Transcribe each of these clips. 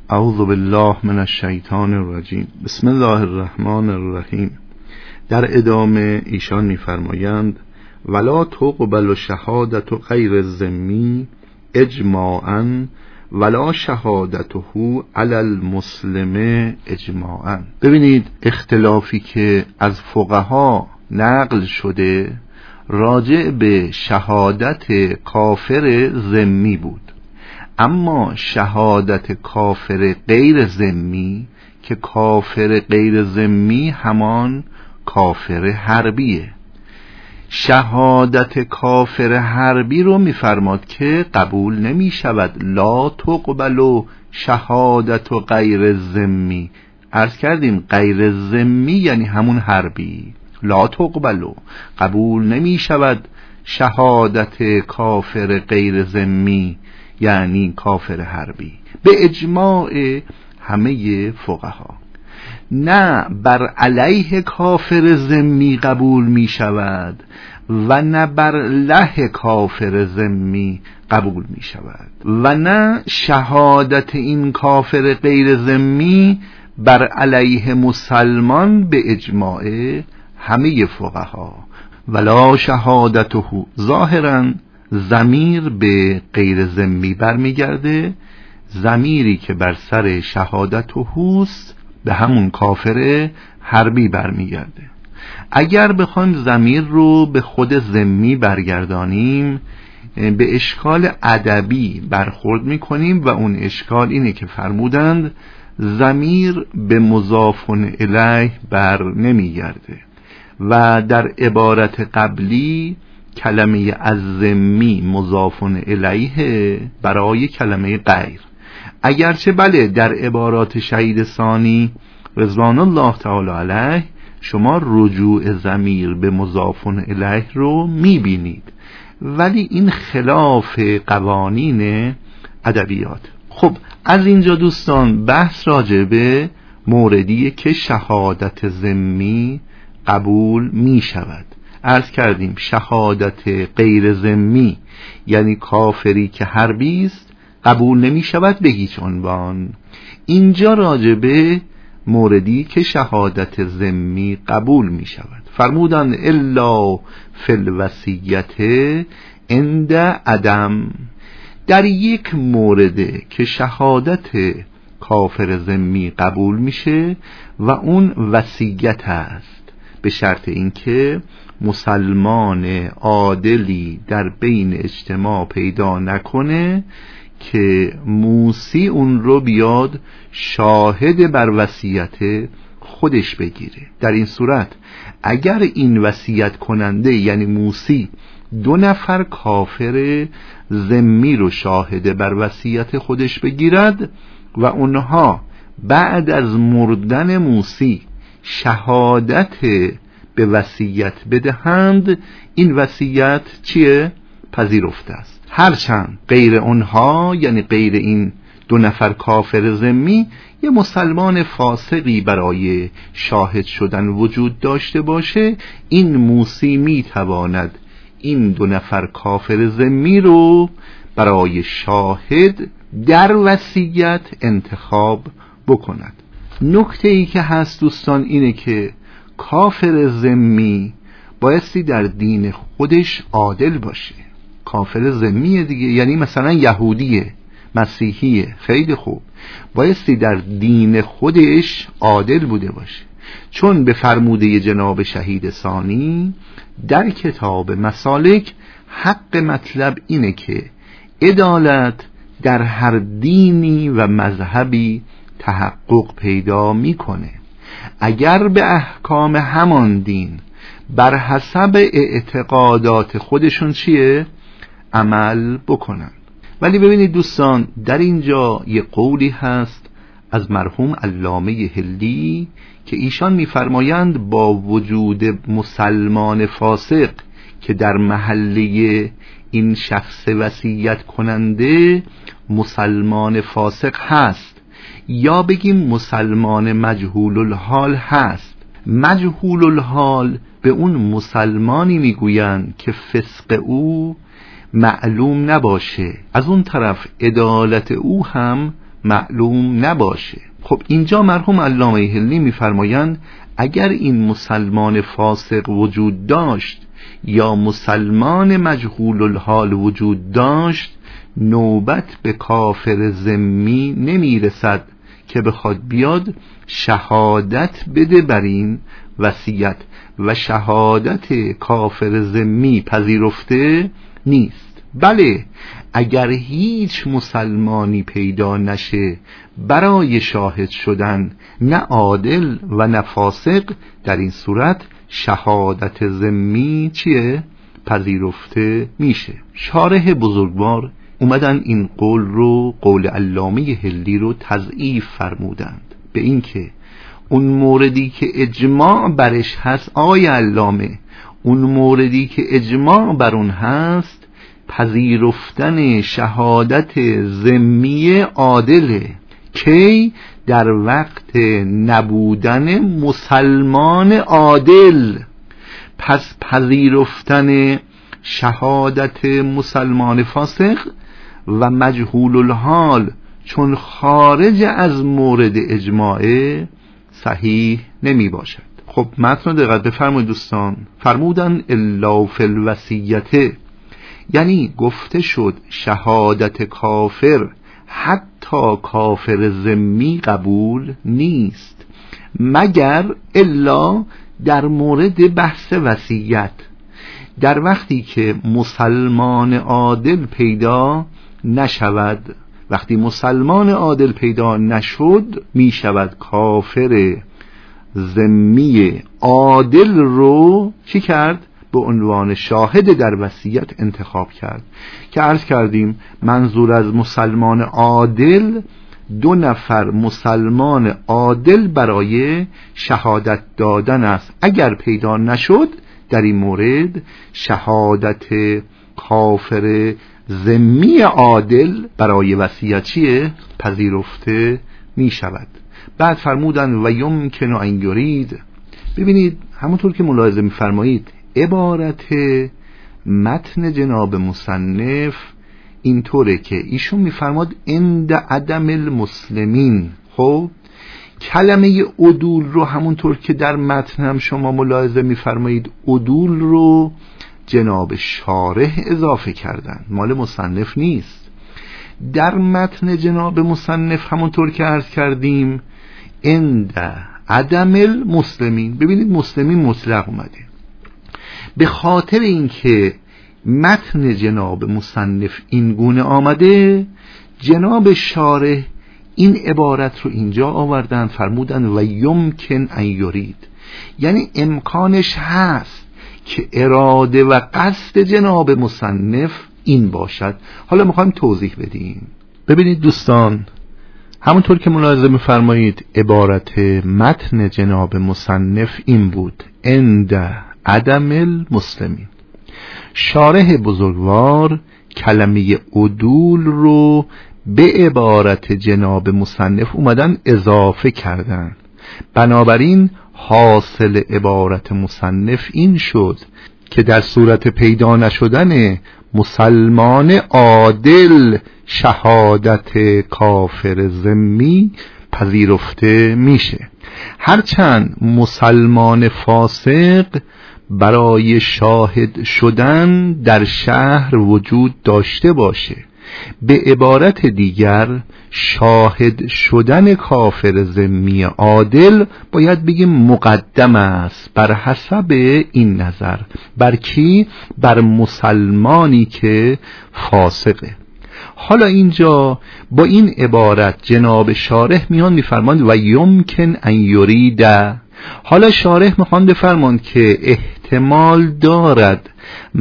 اعوذ بالله من الشیطان الرجیم. بسم الله الرحمن الرحیم. در ادامه ایشان می‌فرمایند ولا تقبل شهادت غیر ذمی اجماعاً ولا شهادته علی المسلم اجماعاً. ببینید اختلافی که از فقها نقل شده راجع به شهادت کافر ذمی بود، اما شهادت کافر غیر ذمی که کافر غیر ذمی همان کافر حربیه، شهادت کافر حربی رو میفرماد که قبول نمی شود. لا تقبل شهادت غیر ذمی. عرض کردیم غیر ذمی یعنی همون حربی. لا تقبل، قبول نمی شود شهادت کافر غیر ذمی یعنی کافر حربی به اجماع همه فقها. نه بر علیه کافر ذمی قبول می شود و نه بر له کافر ذمی قبول می شود و نه شهادت این کافر غیر ذمی بر علیه مسلمان به اجماع همه فقها. ولا شهادته، ظاهراً ضمیر به غیر ذمی برمیگرده، ضمیری که بر سر شهادته است به همون کافر حربی برمیگرده. اگر بخوایم ضمیر رو به خود ذمی برگردانیم به اشکال ادبی برخورد میکنیم و اون اشکال اینه که فرمودند ضمیر به مضاف الیه بر نمیگرده و در عبارت قبلی کلمه از ذمی مضاف الیه برای کلمه غیر، اگرچه بله در عبارات شهید ثانی رضوان الله تعالی علیه شما رجوع ضمیر به مضاف الیه رو میبینید، ولی این خلاف قوانین ادبیات. خب از اینجا دوستان بحث راجع به موردیه که شهادت ذمی قبول می شود. عرض کردیم شهادت غیر ذمی یعنی کافری که حربی است قبول نمی شود به هیچ عنوان. اینجا راجع به موردی که شهادت ذمی قبول می شود فرمودن الا فی الوصیت عند عدم. در یک مورده که شهادت کافر ذمی قبول میشه و اون وصیت است، به شرط اینکه مسلمان عادلی در بین اجتماع پیدا نکنه که موسی اون رو بیاد شاهد بر وصیت خودش بگیره. در این صورت اگر این وصیت کننده یعنی موسی 2 نفر کافر ذمی رو شاهد بر وصیت خودش بگیرد و اونها بعد از مردن موسی شهادت به وصیت بدهند، این وصیت چیه؟ پذیرفته است. هرچند غیر اونها یعنی غیر این 2 نفر کافر ذمی یه مسلمان فاسقی برای شاهد شدن وجود داشته باشه، این موسی میتواند این 2 نفر کافر ذمی رو برای شاهد در وصیت انتخاب بکند. نکته ای که هست دوستان اینه که کافر ذمی بایستی در دین خودش عادل باشه. کافر ذمیه دیگه، یعنی مثلا یهودیه، مسیحیه، خیلی خوب، بایستی در دین خودش عادل بوده باشه، چون به فرموده جناب شهید ثانی در کتاب مسالک حق مطلب اینه که عدالت در هر دینی و مذهبی تحقق پیدا میکنه اگر به احکام همان دین بر حسب اعتقادات خودشون چیه؟ عمل بکنن. ولی ببینید دوستان در اینجا یه قولی هست از مرحوم علامه هندی که ایشان میفرمایند با وجود مسلمان فاسق که در محله این شخص وصیت کننده مسلمان فاسق هست، یا بگیم مسلمان مجهول الحال هست. مجهول الحال به اون مسلمانی میگویند که فسق او معلوم نباشه، از اون طرف عدالت او هم معلوم نباشه. خب اینجا مرحوم علامه حلی میفرمایند اگر این مسلمان فاسق وجود داشت یا مسلمان مجهول الحال وجود داشت، نوبت به کافر ذمی نمیرسد که بخواد بیاد شهادت بده بر این وصیت، و شهادت کافر ذمی پذیرفته نیست. بله اگر هیچ مسلمانی پیدا نشه برای شاهد شدن، نه عادل و نه فاسق، در این صورت شهادت ذمی چیه؟ پذیرفته میشه. شارح بزرگوار اومدن این قول علامه حلی رو تضعیف فرمودند به این که اون موردی که اجماع برش هست، آقای علامه، اون موردی که اجماع بر اون هست پذیرفتن شهادت ذمی عادله. کی؟ در وقت نبودن مسلمان عادل. پس پذیرفتن شهادت مسلمان فاسق و مجهول الحال چون خارج از مورد اجماعه صحیح نمی باشد. خب متن دقت بفرمایید دوستان. فرمودن الا فی الوصیته، یعنی گفته شد شهادت کافر حتی کافر ذمی قبول نیست مگر الا در مورد بحث وصیت، در وقتی که مسلمان عادل پیدا نشود. وقتی مسلمان عادل پیدا نشد می شود کافر ذمی عادل رو چی کرد؟ به عنوان شاهد در وصیت انتخاب کرد که عرض کردیم منظور از مسلمان عادل 2 نفر مسلمان عادل برای شهادت دادن است. اگر پیدا نشد در این مورد شهادت کافر ذمی عادل برای وصیت چیه؟ پذیرفته می شود. بعد فرمودن و یمکن ان یرید. ببینید همونطور که ملاحظه می فرمایید عبارت متن جناب مصنف اینطوره که ایشون میفرماد عند عدم المسلمین. خب کلمه عدول رو همونطور که در متن هم شما ملاحظه میفرمایید عدول رو جناب شارح اضافه کردن، مال مصنف نیست. در متن جناب مصنف همونطور که عرض کردیم عند عدم المسلمین. ببینید مسلمین مطلق اومده. به خاطر اینکه متن جناب مصنف این گونه آمده، جناب شارح این عبارت رو اینجا آوردن، فرمودن و یمکن ان یرید، یعنی امکانش هست که اراده و قصد جناب مصنف این باشد. حالا میخوایم توضیح بدیم. ببینید دوستان همونطور که ملاحظه میفرمایید عبارت متن جناب مصنف این بود عند عدم المسلمین. شارح بزرگوار کلمه عدول رو به عبارت جناب مصنف اومدن اضافه کردن. بنابراین حاصل عبارت مصنف این شد که در صورت پیدا نشدن مسلمان عادل شهادت کافر ذمی پذیرفته میشه. هرچند مسلمان فاسق برای شاهد شدن در شهر وجود داشته باشه، به عبارت دیگر شاهد شدن کافر ذمی عادل باید بگیم مقدم است بر حسب این نظر. بر کی؟ بر مسلمانی که فاسقه. حالا اینجا با این عبارت جناب شارح میان میفرماند و یمکن ان یرید. حالا شارح میخوان بفرماند که احتمال دارد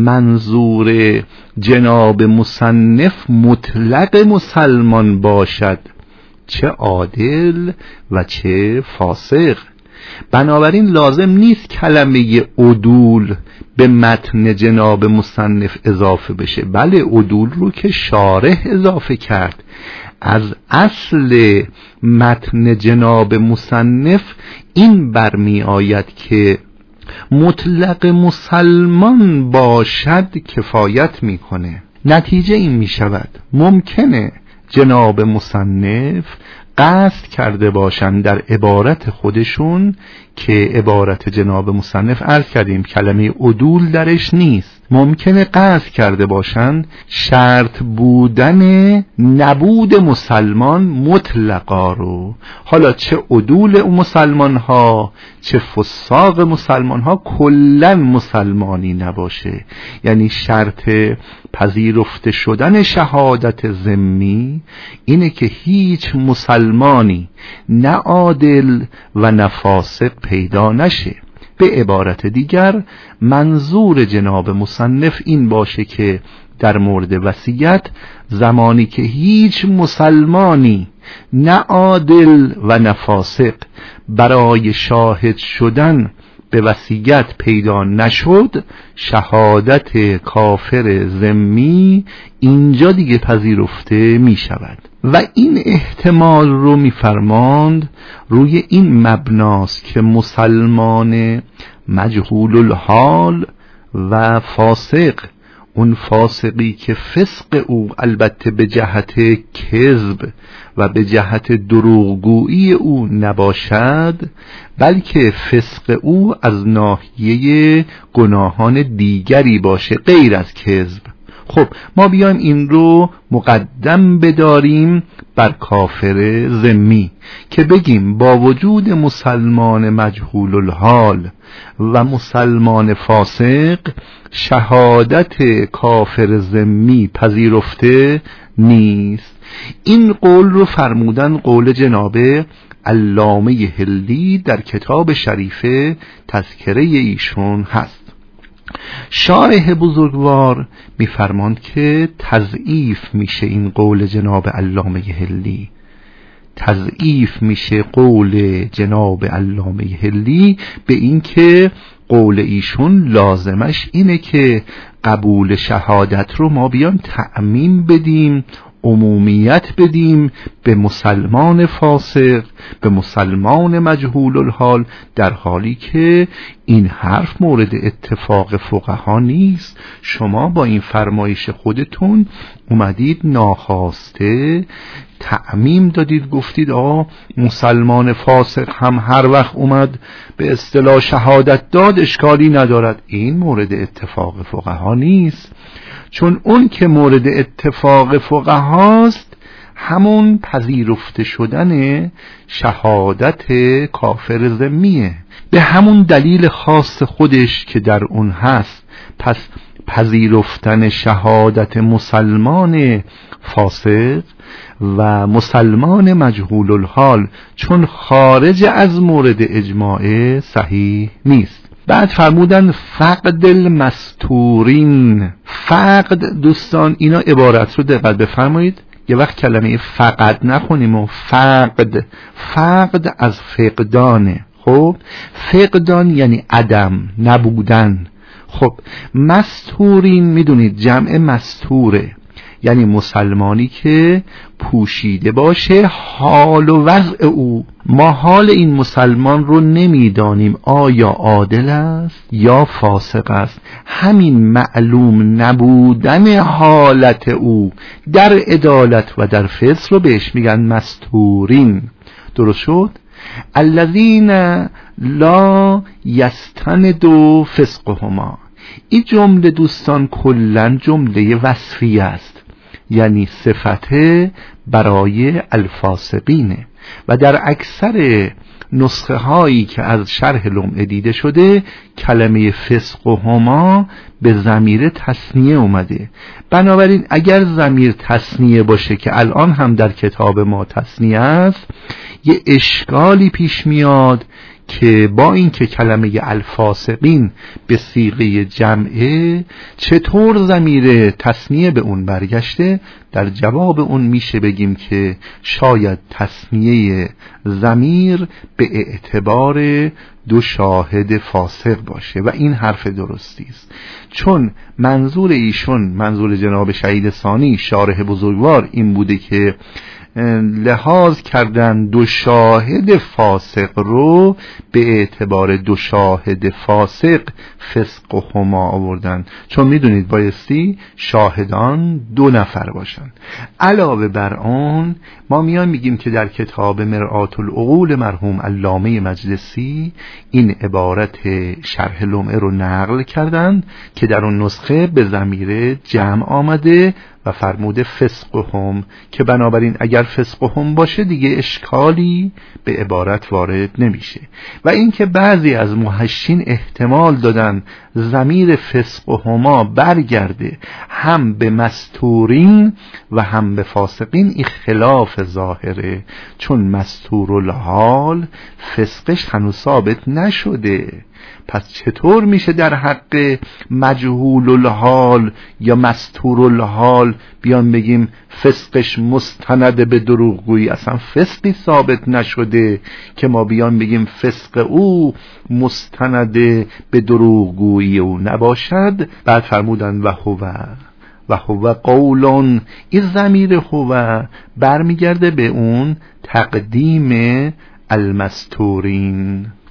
منظور جناب مصنف مطلق مسلمان باشد، چه عادل و چه فاسق. بنابراین لازم نیست کلمه عدول به متن جناب مصنف اضافه بشه. بله عدول رو که شارح اضافه کرد. از اصل متن جناب مصنف این برمی آید که مطلق مسلمان باشد کفایت میکنه. نتیجه این می شود ممکنه جناب مصنف قصد کرده باشند در عبارت خودشون، که عبارت جناب مصنف عرض کردیم کلمه عدول درش نیست، ممکنه قصد کرده باشند شرط بودن نبود مسلمان مطلقا رو. حالا چه عدول مسلمان ها چه فساق مسلمان ها کلن مسلمانی نباشه، یعنی شرط پذیرفته شدن شهادت ذمی اینه که هیچ مسلمانی نه عادل و نه فاسق پیدا نشه. به عبارت دیگر منظور جناب مصنف این باشه که در مورد وصیت زمانی که هیچ مسلمانی نه عادل و نه فاسق برای شاهد شدن به وصیت پیدا نشد، شهادت کافر ذمی اینجا دیگه پذیرفته می شود. و این احتمال رو می‌فرماند روی این مبناست که مسلمان مجهول الحال و فاسق، اون فاسقی که فسق او البته به جهت کذب و به جهت دروغگویی او نباشد، بلکه فسق او از ناحیه گناهان دیگری باشه غیر از کذب. خب ما بیایم این رو مقدم بداریم بر کافر ذمی که بگیم با وجود مسلمان مجهول الحال و مسلمان فاسق شهادت کافر ذمی پذیرفته نیست. این قول رو فرمودن قول جناب علامه هلی در کتاب شریف تذکره ایشون هست. شارح بزرگوار میفرماند که تضعیف میشه این قول جناب علامه هلی، تضعیف میشه قول جناب علامه هلی به این که قول ایشون لازمش اینه که قبول شهادت رو ما بیان تعمیم بدیم، عمومیت بدیم به مسلمان فاسق، به مسلمان مجهول الحال، در حالی که این حرف مورد اتفاق فقها نیست. شما با این فرمایش خودتون اومدید ناخواسته تعمیم دادید، گفتید مسلمان فاسق هم هر وقت اومد به اصطلاح شهادت داد اشکالی ندارد. این مورد اتفاق فقها نیست، چون اون که مورد اتفاق فقهاست همون پذیرفته شدن شهادت کافر ذمیه، به همون دلیل خاص خودش که در اون هست. پس پذیرفتن شهادت مسلمان فاسق و مسلمان مجهول الحال چون خارج از مورد اجماع صحیح نیست. بعد فرمودن فقد المستورین. فقد دوستان اینا عبارت رو دقت بفرمایید، یه وقت کلمه فقد نخونیم و فقد از فقدانه. خب فقدان یعنی عدم، نبودن. خب مستورین میدونید جمع مستوره، یعنی مسلمانی که پوشیده باشه حال و وضع او. ما حال این مسلمان رو نمیدانیم آیا عادل است یا فاسق است. همین معلوم نبودن حالت او در عدالت و در فسق رو بهش میگن مستورین. درست شد؟ الذین لا یستند فسقهما. این جمله دوستان کلن جمله وصفی است، یعنی صفته برای الفاسقینه و در اکثر نسخه هایی که از شرح لمعه دیده شده کلمه فسقهما به ضمیر تثنیه اومده. بنابراین اگر ضمیر تثنیه باشه که الان هم در کتاب ما تثنیه است، یه اشکالی پیش میاد که با این که کلمه الفاسقین به صیغه جمعه چطور ضمیر تثنیه به اون برگشته. در جواب اون میشه بگیم که شاید تثنیه ضمیر به اعتبار دو شاهد فاسق باشه و این حرف درستی است، چون منظور ایشون، منظور جناب شهید ثانی شارح بزرگوار این بوده که لحاظ کردن دو شاهد فاسق رو به اعتبار دو شاهد فاسق فسق و هما آوردن، چون میدونید بایستی شاهدان 2 نفر باشن. علاوه بر آن ما میگیم که در کتاب مرآت العقول مرحوم علامه مجلسی این عبارت شرح لمعه رو نقل کردند که در اون نسخه به ضمیر جمع آمده و فرموده فسقهم، که بنابراین اگر فسقهم باشه دیگه اشکالی به عبارت وارد نمیشه. و اینکه بعضی از محشین احتمال دادن ضمیر فسقهما برگرده هم به مستورین و هم به فاسقین، این خلاف ظاهره، چون مستورالحال فسقش هنوز ثابت نشده. پس چطور میشه در حق مجهول الحال یا مستور الحال بیان بگیم فسقش مستند به دروغگویی؟ اصلا فسقی ثابت نشده که ما بیان بگیم فسق او مستند به دروغگویی او نباشد. بعد فرمودن و هو قولون، این ضمیر هو برمیگرده به اون تقدیم المستورین.